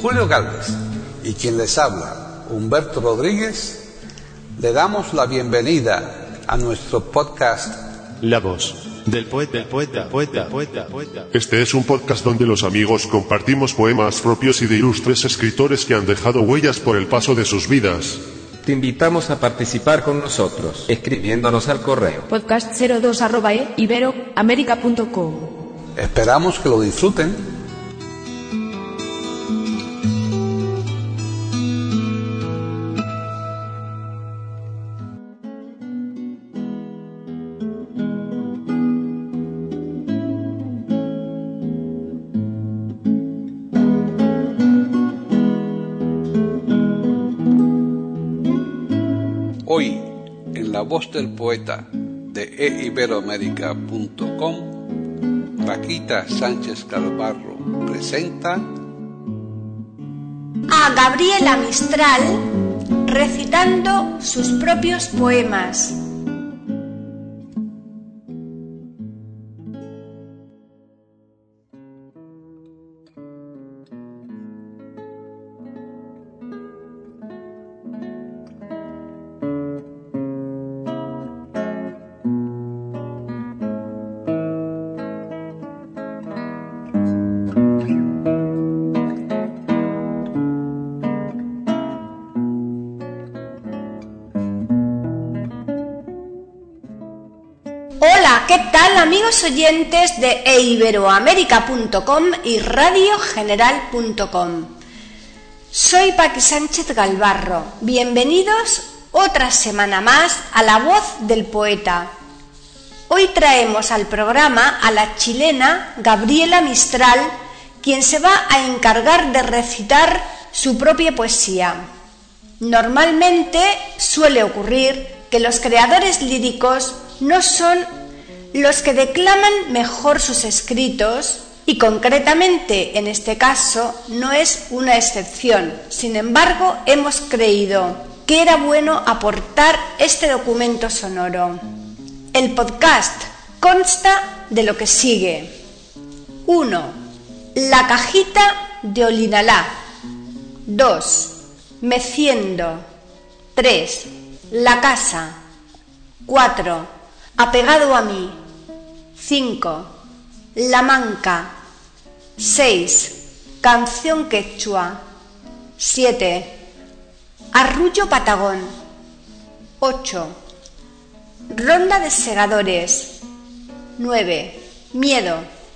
Julio Galvez y quien les habla, Humberto Rodríguez, le damos la bienvenida a nuestro podcast La voz del poeta. Este es un podcast donde los amigos compartimos poemas propios y de ilustres escritores que han dejado huellas por el paso de sus vidas. Te invitamos a participar con nosotros, escribiéndonos al correo podcast02@iberoamerica.com. Esperamos que lo disfruten. Hoy, en La Voz del Poeta de eiberoamerica.com, Paquita Sánchez Galvarro presenta a Gabriela Mistral recitando sus propios poemas. Hola, ¿qué tal amigos oyentes de eiberoamerica.com y radiogeneral.com? Soy Paqui Sánchez Galvarro. Bienvenidos otra semana más a La Voz del Poeta. Hoy traemos al programa a la chilena Gabriela Mistral, quien se va a encargar de recitar su propia poesía. Normalmente suele ocurrir que los creadores líricos no son los que declaman mejor sus escritos y concretamente en este caso no es una excepción. Sin embargo, hemos creído que era bueno aportar este documento sonoro. El podcast consta de lo que sigue. 1. La cajita de Olinalá. 2. Meciendo. 3. La casa. 4. Apegado a mí. 5. La manca. 6. Canción quechua. 7. Arrullo patagón. 8. Ronda de segadores. 9. Miedo.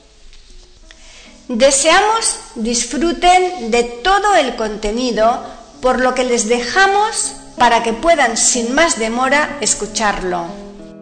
Deseamos disfruten de todo el contenido, por lo que les dejamos para que puedan sin más demora escucharlo.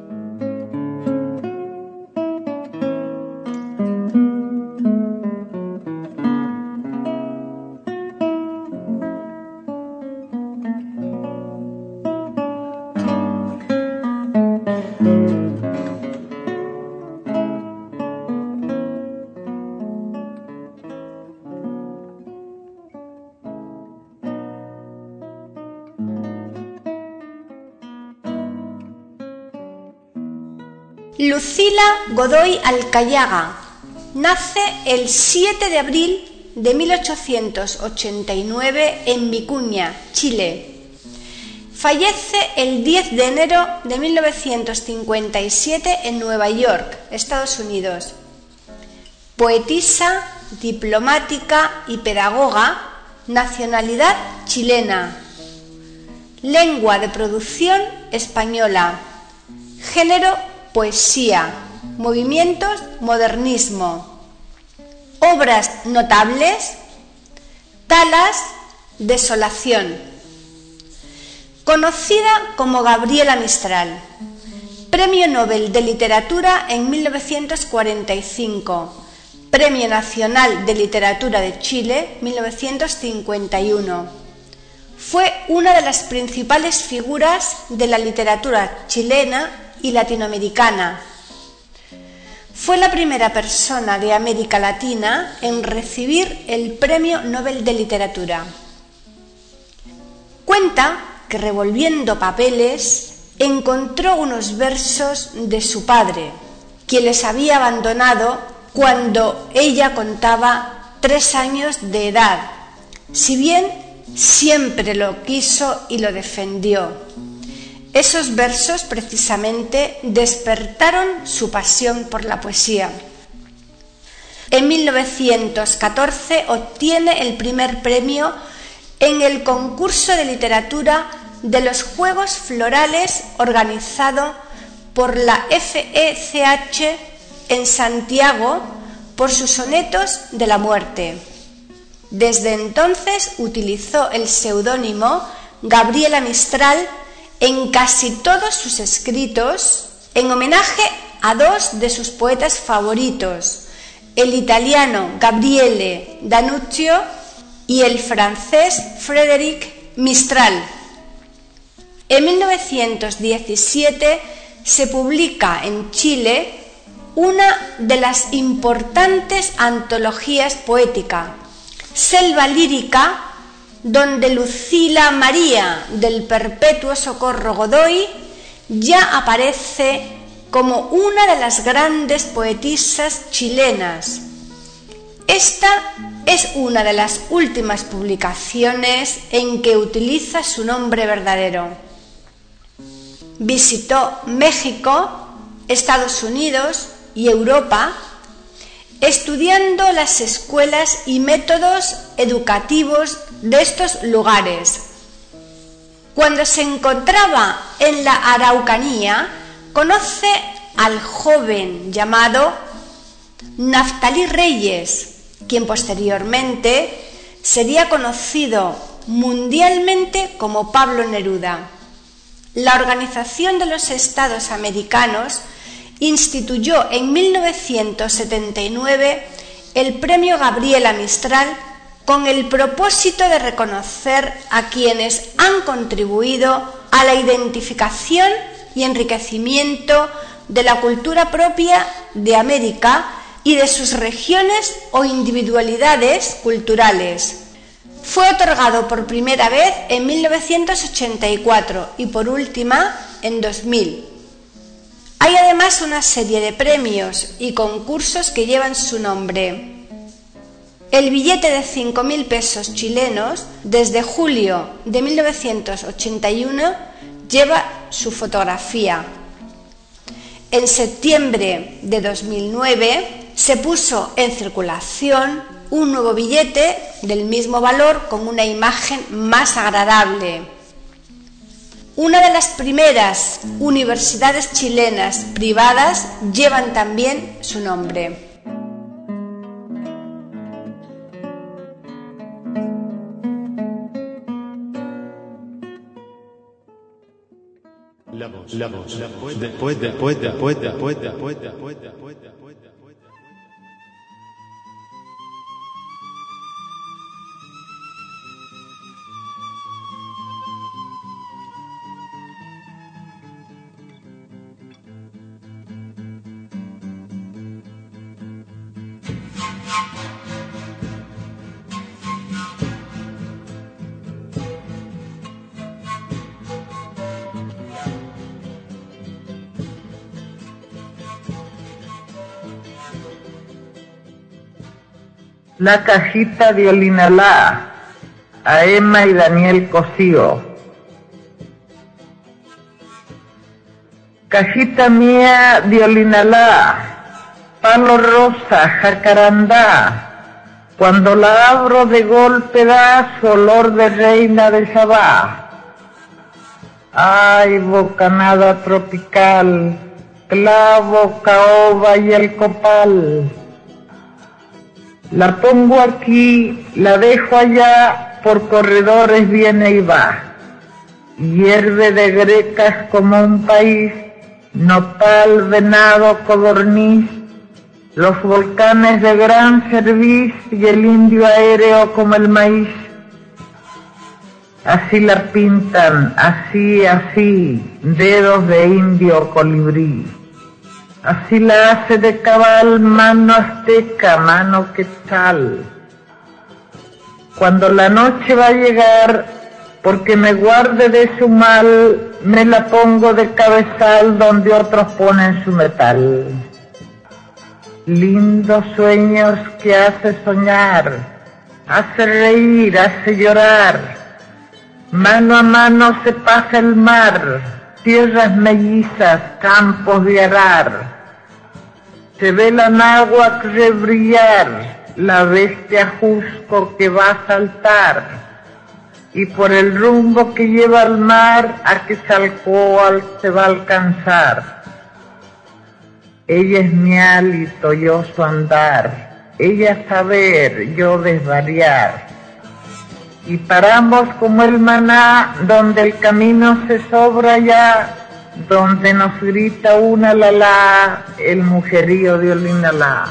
Lucila Godoy Alcayaga nace el 7 de abril de 1889 en Vicuña, Chile. Fallece el 10 de enero de 1957 en Nueva York, Estados Unidos. Poetisa, diplomática y pedagoga, nacionalidad chilena. Lengua de producción española. Género poesía, movimientos modernismo. Obras notables: Talas, Desolación. Conocida como Gabriela Mistral. Premio Nobel de Literatura en 1945. Premio Nacional de Literatura de Chile, 1951. Fue una de las principales figuras de la literatura chilena y latinoamericana. Fue la primera persona de América Latina en recibir el Premio Nobel de Literatura. Cuenta que revolviendo papeles encontró unos versos de su padre, quien les había abandonado cuando ella contaba 3 años de edad, si bien siempre lo quiso y lo defendió. Esos versos precisamente despertaron su pasión por la poesía. En 1914 obtiene el primer premio en el concurso de literatura de los Juegos Florales organizado por la FECH en Santiago por sus sonetos de la muerte. Desde entonces utilizó el seudónimo Gabriela Mistral en casi todos sus escritos en homenaje a dos de sus poetas favoritos, el italiano Gabriele D'Annunzio y el francés Frédéric Mistral. En 1917 se publica en Chile una de las importantes antologías poéticas, Selva Lírica, donde Lucila María del Perpetuo Socorro Godoy ya aparece como una de las grandes poetisas chilenas. Esta es una de las últimas publicaciones en que utiliza su nombre verdadero. Visitó México, Estados Unidos y Europa, estudiando las escuelas y métodos educativos de estos lugares. Cuando se encontraba en la Araucanía, conoce al joven llamado Naftalí Reyes, quien posteriormente sería conocido mundialmente como Pablo Neruda. La Organización de los Estados Americanos instituyó en 1979 el Premio Gabriela Mistral con el propósito de reconocer a quienes han contribuido a la identificación y enriquecimiento de la cultura propia de América y de sus regiones o individualidades culturales. Fue otorgado por primera vez en 1984 y por última en 2000. Hay además una serie de premios y concursos que llevan su nombre. El billete de 5.000 pesos chilenos, desde julio de 1981, lleva su fotografía. En septiembre de 2009 se puso en circulación un nuevo billete del mismo valor con una imagen más agradable. Una de las primeras universidades chilenas privadas llevan también su nombre. La voz. Después. La cajita de Olinalá, a Emma y Daniel Cosío. Cajita mía de Olinalá, palo rosa, jacarandá, cuando la abro de golpe da su olor de reina de Sabá. Ay, bocanada tropical, clavo, caoba y el copal. La pongo aquí, la dejo allá, por corredores viene y va. Hierve de grecas como un país, nopal, venado, codorniz, los volcanes de gran cerviz y el indio aéreo como el maíz. Así la pintan, así, dedos de indio colibrí. Así la hace de cabal mano azteca, mano quetzal. Cuando la noche va a llegar, porque me guarde de su mal, me la pongo de cabezal donde otros ponen su metal. Lindos sueños que hace soñar, hace reír, hace llorar. Mano a mano se pasa el mar, tierras mellizas, campos de arar. Se ve la náhuac rebrillar, la bestia Jusco que va a saltar, y por el rumbo que lleva al mar, a Quetzalcóatl se va a alcanzar. Ella es mi hálito, yo su andar, ella saber, yo desvariar. Y paramos como el maná, donde el camino se sobra ya, donde nos grita una lalá, el mujerío de Olinalá.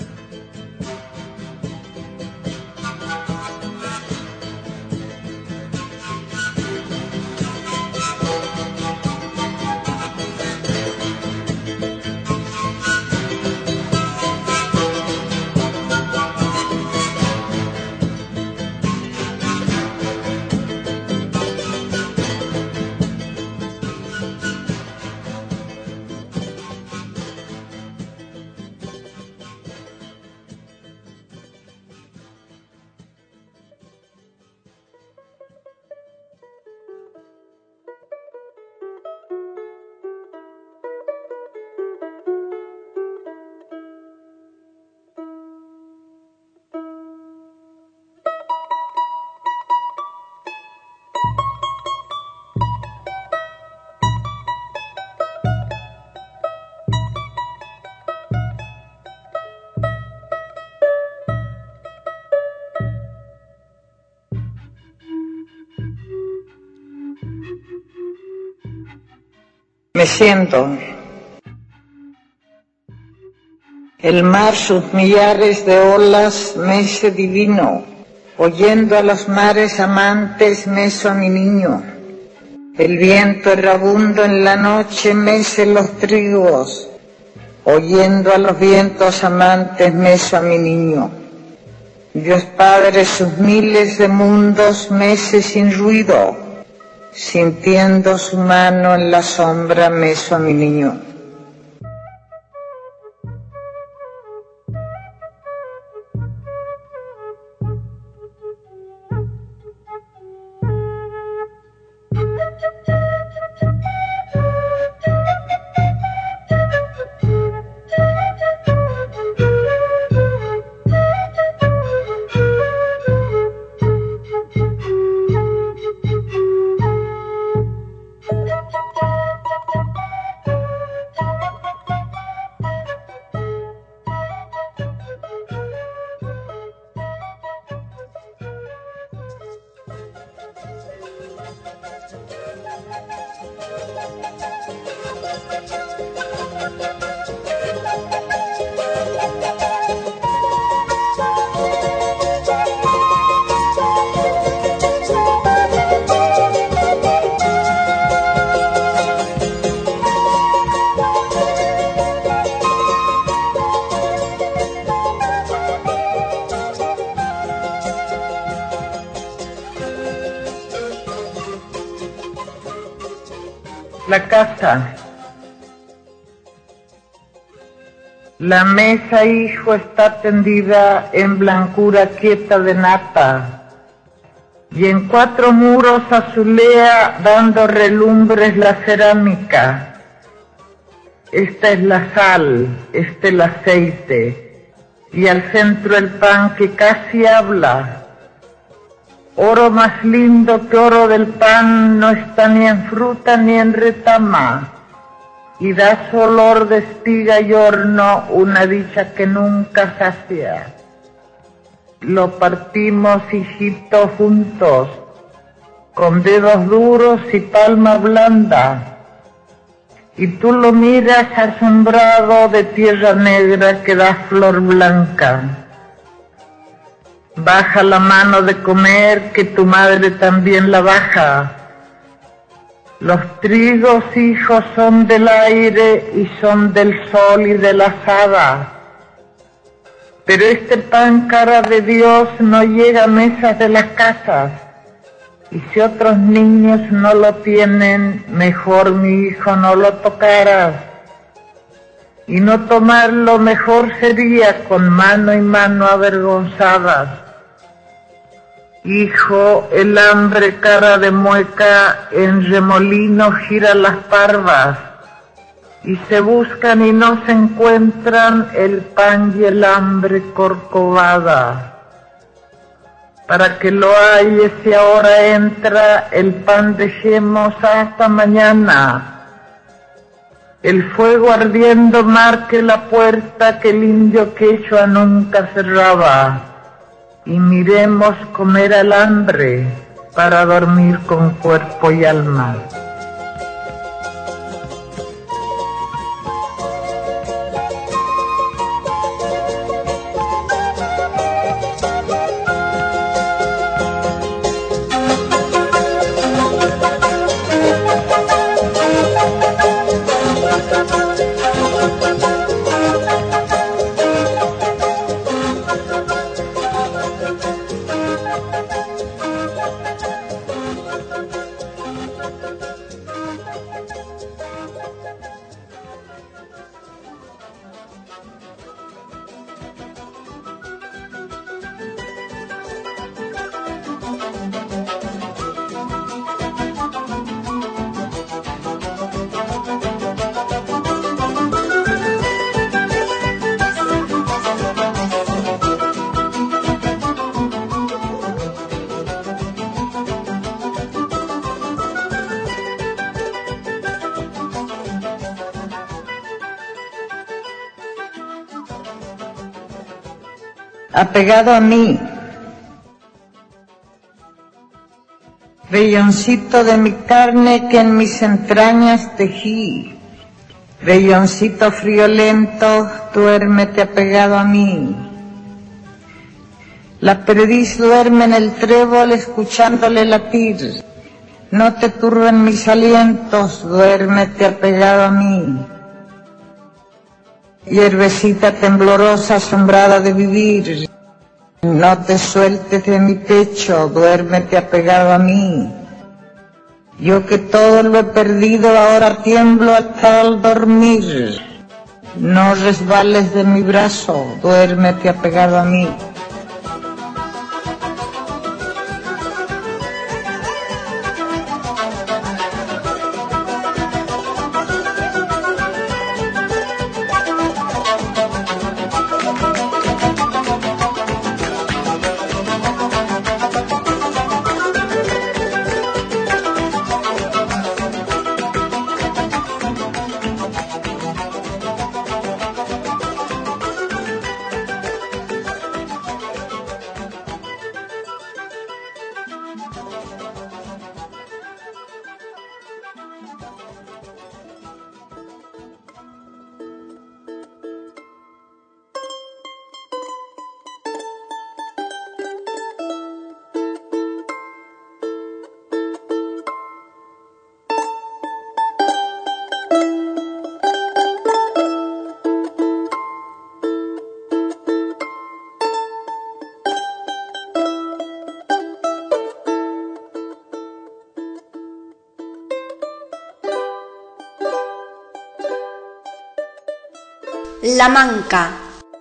Me siento. El mar, sus millares de olas, mece divino. Oyendo a los mares amantes, meso a mi niño. El viento errabundo en la noche, mece los trigos. Oyendo a los vientos amantes, meso a mi niño. Dios Padre, sus miles de mundos, mece sin ruido. Sintiendo su mano en la sombra, meso a mi niño. La casa. La mesa, hijo, está tendida en blancura quieta de nata, y en 4 muros azulea dando relumbres la cerámica. Esta es la sal, este el aceite, y al centro el pan que casi habla. Oro más lindo que oro del pan no está ni en fruta ni en retama, y da su olor de espiga y horno, una dicha que nunca sacia. Lo partimos, hijito, juntos, con dedos duros y palma blanda, y tú lo miras asombrado de tierra negra que da flor blanca. Baja la mano de comer, que tu madre también la baja. Los trigos, hijos, son del aire y son del sol y de la azada. Pero este pan, cara de Dios, no llega a mesas de las casas. Y si otros niños no lo tienen, mejor, mi hijo, no lo tocaras. Y no tomarlo mejor sería con mano y mano avergonzadas. Hijo, el hambre cara de mueca en remolino gira las parvas, y se buscan y no se encuentran el pan y el hambre corcovada. Para que lo halles si ahora entra, el pan dejemos hasta mañana. El fuego ardiendo marque la puerta que el indio quechua nunca cerraba. Y miremos comer al hambre para dormir con cuerpo y alma. Apegado a mí, velloncito de mi carne que en mis entrañas tejí, velloncito friolento, duérmete apegado a mí. La perdiz duerme en el trébol escuchándole latir, no te turben mis alientos, duérmete apegado a mí. Hierbecita temblorosa asombrada de vivir, no te sueltes de mi pecho, duérmete apegado a mí. Yo que todo lo he perdido ahora tiemblo hasta al dormir, no resbales de mi brazo, duérmete apegado a mí. La Manca.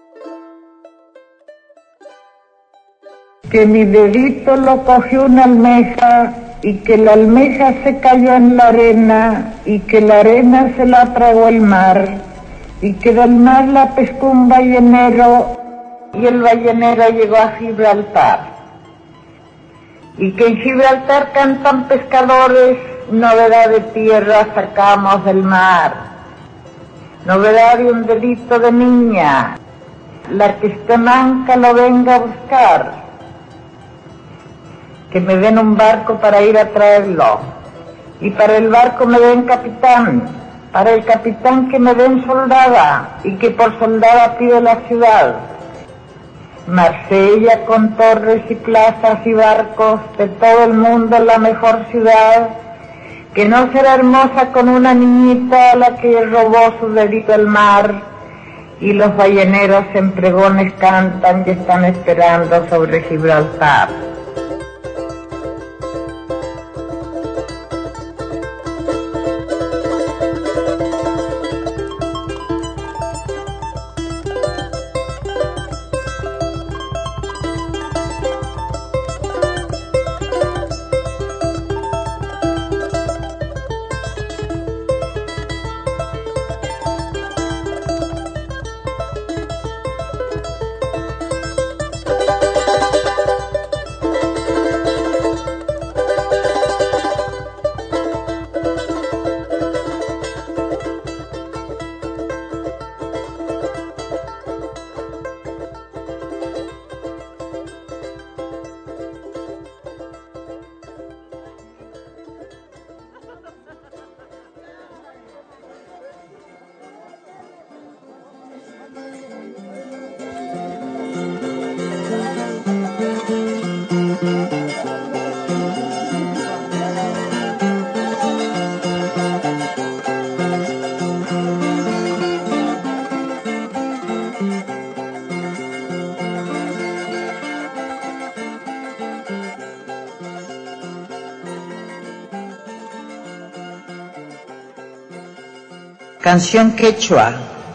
Que mi dedito lo cogió una almeja y que la almeja se cayó en la arena y que la arena se la tragó el mar y que del mar la pescó un ballenero y el ballenero llegó a Gibraltar y que en Gibraltar cantan pescadores, novedad de tierra sacamos del mar. Novedad de un dedito de niña, la que esté manca lo venga a buscar, que me den un barco para ir a traerlo, y para el barco me den capitán, para el capitán que me den soldada, y que por soldada pide la ciudad. Marsella con torres y plazas y barcos, de todo el mundo la mejor ciudad, que no será hermosa con una niñita a la que robó su dedito el mar, y los balleneros en pregones cantan y están esperando sobre Gibraltar. Canción quechua.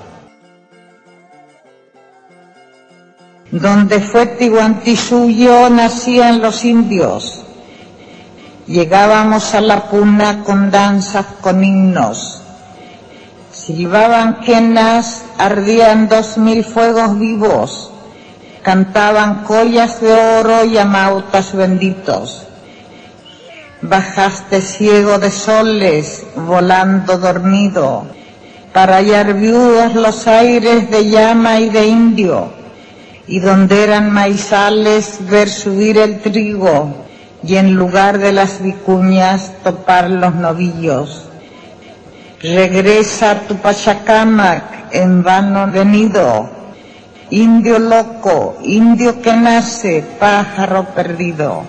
Donde fue Tihuantisuyo nacían los indios. Llegábamos a la puna con danzas, con himnos. Silbaban quenas, ardían 2000 fuegos vivos. Cantaban collas de oro y amautas benditos. Bajaste ciego de soles, volando dormido, para hallar viudas los aires de llama y de indio, y donde eran maizales ver subir el trigo, y en lugar de las vicuñas topar los novillos. Regresa a tu Pachacamac, en vano venido, indio loco, indio que nace, pájaro perdido.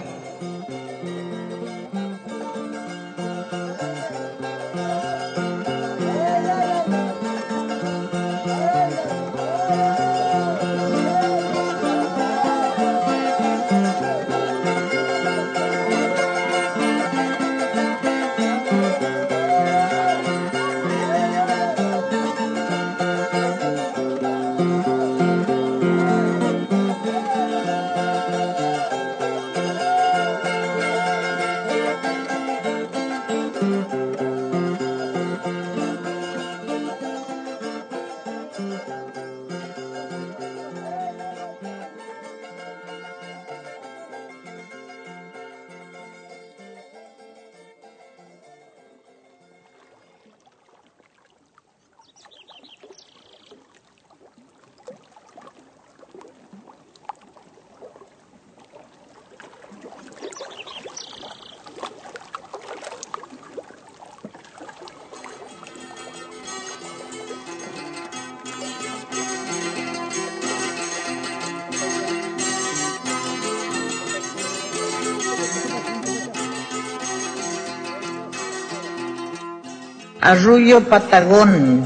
Arrullo Patagón.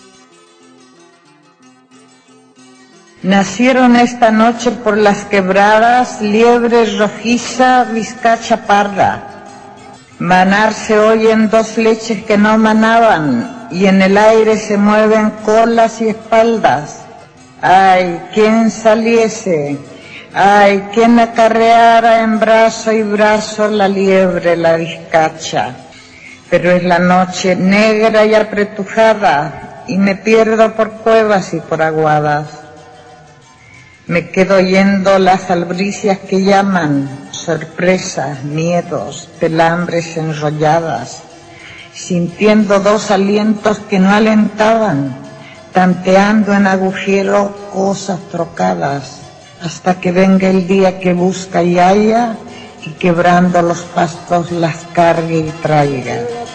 Nacieron esta noche por las quebradas liebres rojiza, vizcacha parda. Manar se oyen 2 leches que no manaban, y en el aire se mueven colas y espaldas. Ay, quién saliese, ay, quién acarreara en brazo y brazo la liebre, la vizcacha. Pero es la noche negra y apretujada, y me pierdo por cuevas y por aguadas. Me quedo oyendo las albricias que llaman, sorpresas, miedos, pelambres enrolladas, sintiendo 2 alientos que no alentaban, tanteando en agujero cosas trocadas, hasta que venga el día que busca y haya, y quebrando los pastos las cargue y traiga.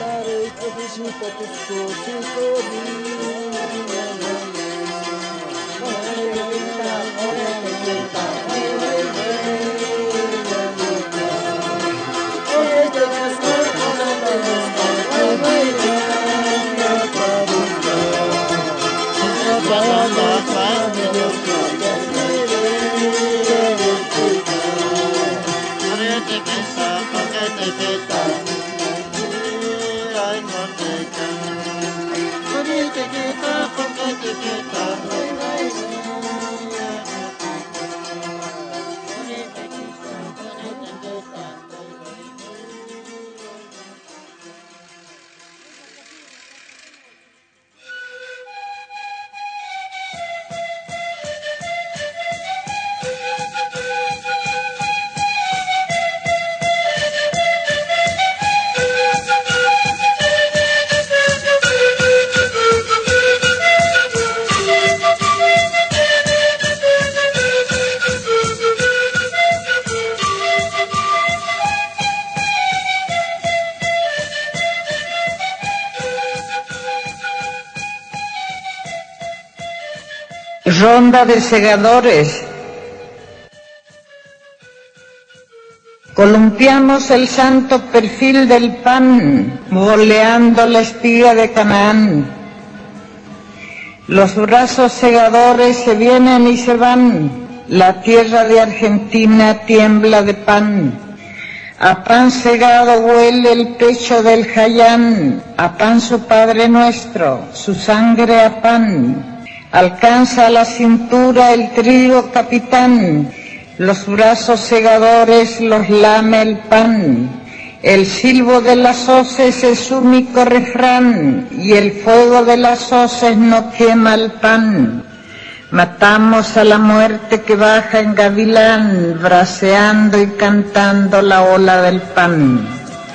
Ronda de segadores. Columpiamos el santo perfil del pan, boleando la espiga de Canaán. Los brazos segadores se vienen y se van, la tierra de Argentina tiembla de pan. A pan segado huele el pecho del Jayán, a pan su Padre nuestro, su sangre a pan. Alcanza a la cintura el trigo capitán, los brazos segadores los lame el pan. El silbo de las hoces es su único refrán, y el fuego de las hoces no quema el pan. Matamos a la muerte que baja en gavilán, braceando y cantando la ola del pan.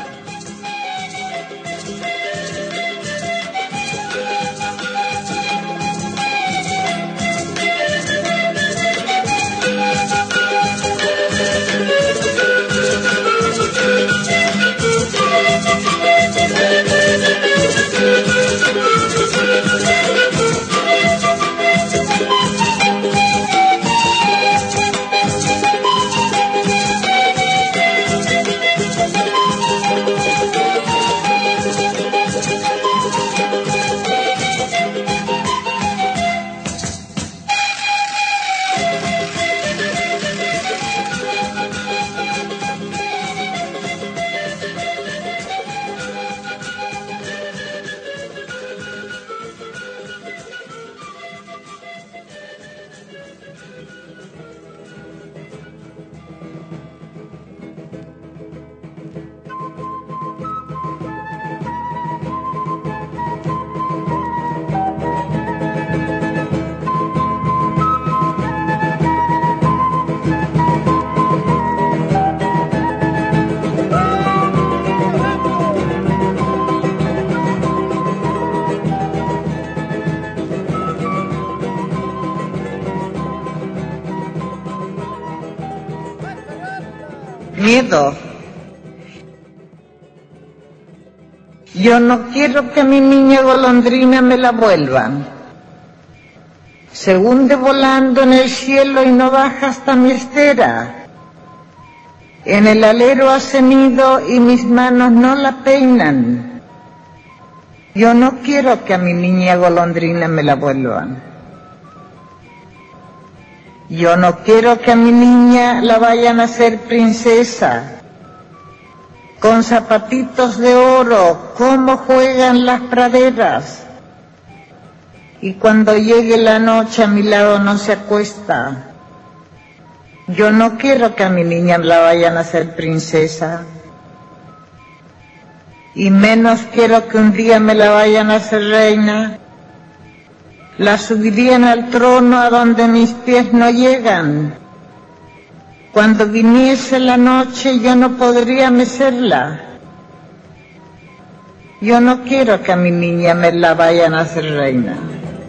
Miedo. Yo no quiero que mi niña golondrina me la vuelvan. Se hunde volando en el cielo y no baja hasta mi estera. En el alero hace nido y mis manos no la peinan. Yo no quiero que a mi niña golondrina me la vuelvan. Yo no quiero que a mi niña la vayan a hacer princesa. Con zapatitos de oro, cómo juegan las praderas. Y cuando llegue la noche a mi lado no se acuesta. Yo no quiero que a mi niña la vayan a hacer princesa. Y menos quiero que un día me la vayan a hacer reina. La subirían al trono a donde mis pies no llegan. Cuando viniese la noche yo no podría mecerla. Yo no quiero que a mi niña me la vayan a hacer reina.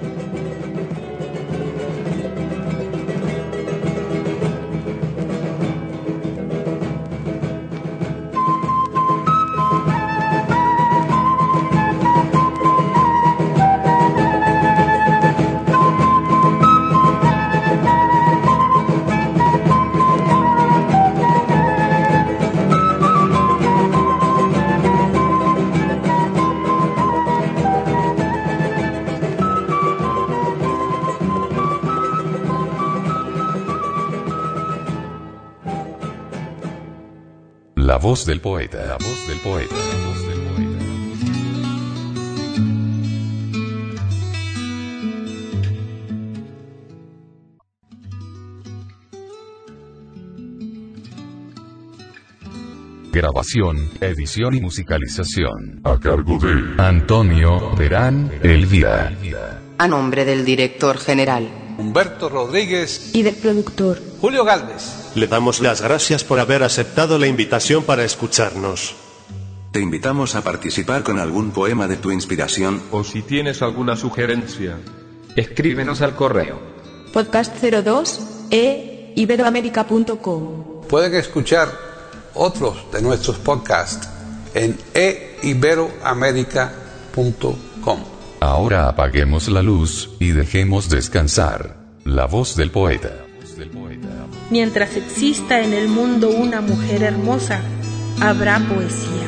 La voz del poeta, la voz del poeta, la voz del poeta. Grabación, edición y musicalización. A cargo de Antonio Terán Elvira. A nombre del director general Humberto Rodríguez y del productor Julio Gálvez. Le damos las gracias por haber aceptado la invitación para escucharnos. Te invitamos a participar con algún poema de tu inspiración. O si tienes alguna sugerencia, escríbenos al correo podcast02@iberoamerica.com. Pueden escuchar otros de nuestros podcasts en iberoamerica.com. Ahora apaguemos la luz y dejemos descansar la voz del poeta. Mientras exista en el mundo una mujer hermosa, habrá poesía.